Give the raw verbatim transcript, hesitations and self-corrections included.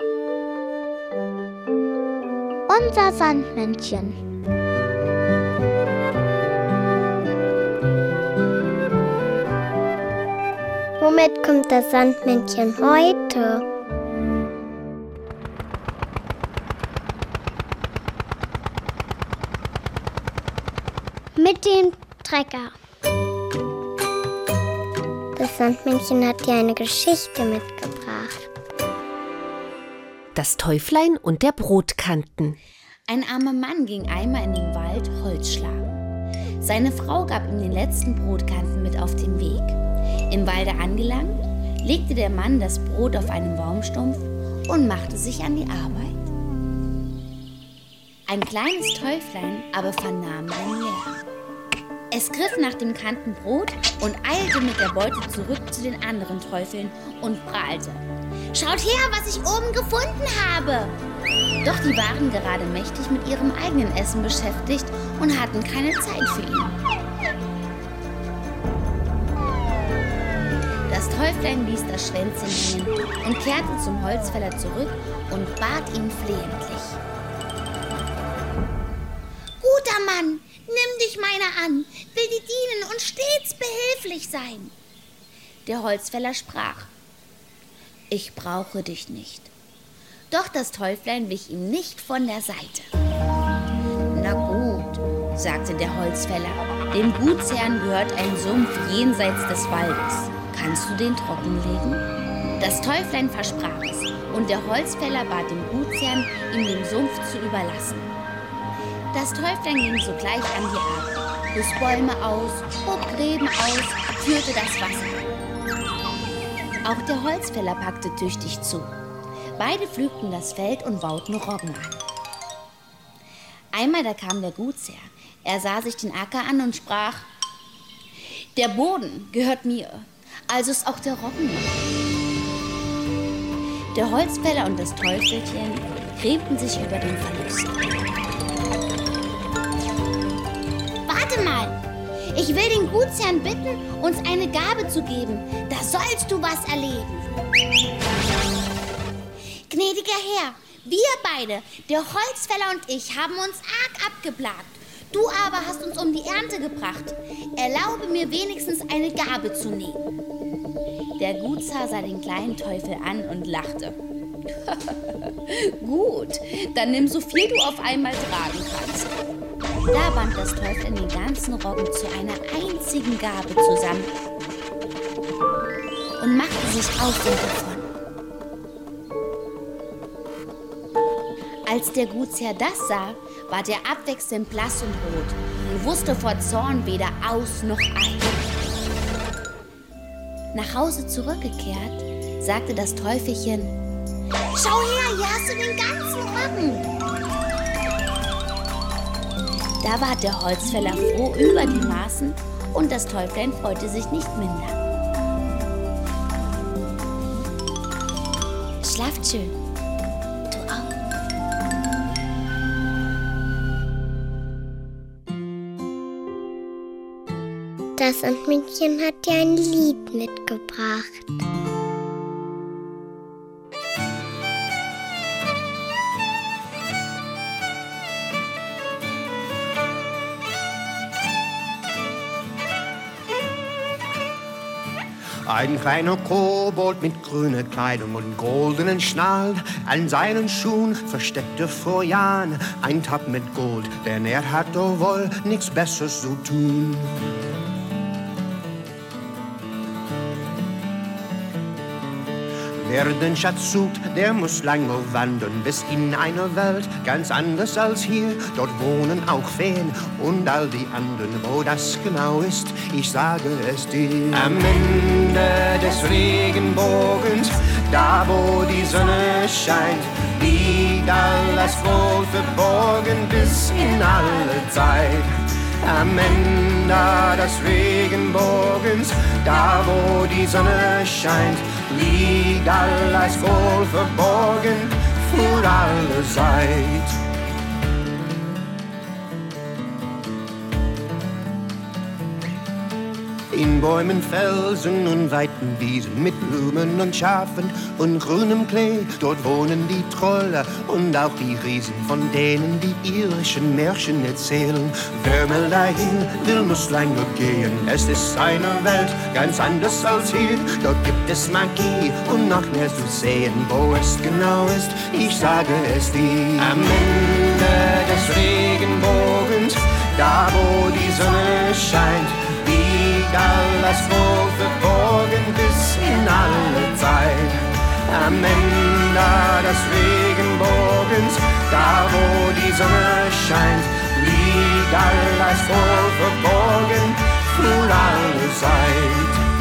Unser Sandmännchen. Womit kommt das Sandmännchen heute? Mit dem Trecker. Das Sandmännchen hat dir eine Geschichte mitgebracht. Das Täuflein und der Brotkanten. Ein armer Mann ging einmal in den Wald Holz schlagen. Seine Frau gab ihm den letzten Brotkanten mit auf den Weg. Im Walde angelangt, legte der Mann das Brot auf einen Baumstumpf und machte sich an die Arbeit. Ein kleines Täuflein aber vernahm den Lärm. Es griff nach dem Kantenbrot und eilte mit der Beute zurück zu den anderen Teufeln und prahlte: »Schaut her, was ich oben gefunden habe!« Doch die waren gerade mächtig mit ihrem eigenen Essen beschäftigt und hatten keine Zeit für ihn. Das Täuflein ließ das Schwänzchen hängen und kehrte zum Holzfäller zurück und bat ihn flehentlich: »Guter Mann, nimm dich meiner an, will dir dienen und stets behilflich sein.« Der Holzfäller sprach: »Ich brauche dich nicht.« Doch das Täuflein wich ihm nicht von der Seite. »Na gut«, sagte der Holzfäller, »dem Gutsherrn gehört ein Sumpf jenseits des Waldes. Kannst du den trockenlegen?« Das Täuflein versprach es, und der Holzfäller bat den Gutsherrn, ihm den Sumpf zu überlassen. Das Täuflein ging sogleich an die Arbeit, riss Bäume aus, hob Gräben aus, führte das Wasser. Auch der Holzfäller packte tüchtig zu. Beide pflügten das Feld und bauten Roggen an. Einmal da kam der Gutsherr. Er sah sich den Acker an und sprach: »Der Boden gehört mir, also ist auch der Roggen mein.« Der Holzfäller und das Teufelchen grämten sich über den Verlust. »Warte mal! Ich will den Gutsherrn bitten, uns eine Gabe zu geben. Da sollst du was erleben.« »Gnädiger Herr, wir beide, der Holzfäller und ich, haben uns arg abgeplagt. Du aber hast uns um die Ernte gebracht. Erlaube mir wenigstens eine Gabe zu nehmen.« Der Gutsherr sah den kleinen Teufel an und lachte. »Gut, dann nimm so viel du auf einmal tragen kannst.« Da band das Teufel den ganzen Roggen zu einer einzigen Gabe zusammen und machte sich auf und davon. Als der Gutsherr das sah, ward er abwechselnd blass und rot und wusste vor Zorn weder aus noch ein. Nach Hause zurückgekehrt, sagte das Teufelchen: »Schau her, hier hast du den ganzen Roggen.« Da war der Holzfäller froh über die Maßen und das Täuflein freute sich nicht minder. Schlaft schön. Du auch. Das Sandmännchen hat dir ein Lied mitgebracht. Ein kleiner Kobold mit grüner Kleidung und goldenen Schnallen an seinen Schuhen versteckte vor Jahren ein Topf mit Gold, denn er hatte wohl nichts Besseres zu tun. Wer den Schatz sucht, der muss lange wandern bis in eine Welt ganz anders als hier. Dort wohnen auch Feen und all die anderen. Wo das genau ist, ich sage es dir. Am Ende des Regenbogens, da wo die Sonne scheint, liegt alles wohl verborgen bis in alle Zeit. Am Ende des Regenbogens, da wo die Sonne scheint, liegt alles wohl verborgen für alle Zeit. In Bäumen, Felsen und weiten Wiesen mit Blumen und Schafen und grünem Klee. Dort wohnen die Trolle und auch die Riesen, von denen die irischen Märchen erzählen. Wer mal dahin will, muss lange gehen. Es ist eine Welt ganz anders als hier. Dort gibt es Magie und noch mehr zu sehen. Wo es genau ist, ich sage es dir. Am Ende des Regenbogens, da wo die Sonne scheint, liegt alles wohl verborgen bis in alle Zeit. Am Ende des Regenbogens, da wo die Sonne scheint, liegt alles wohl verborgen für alle Zeit.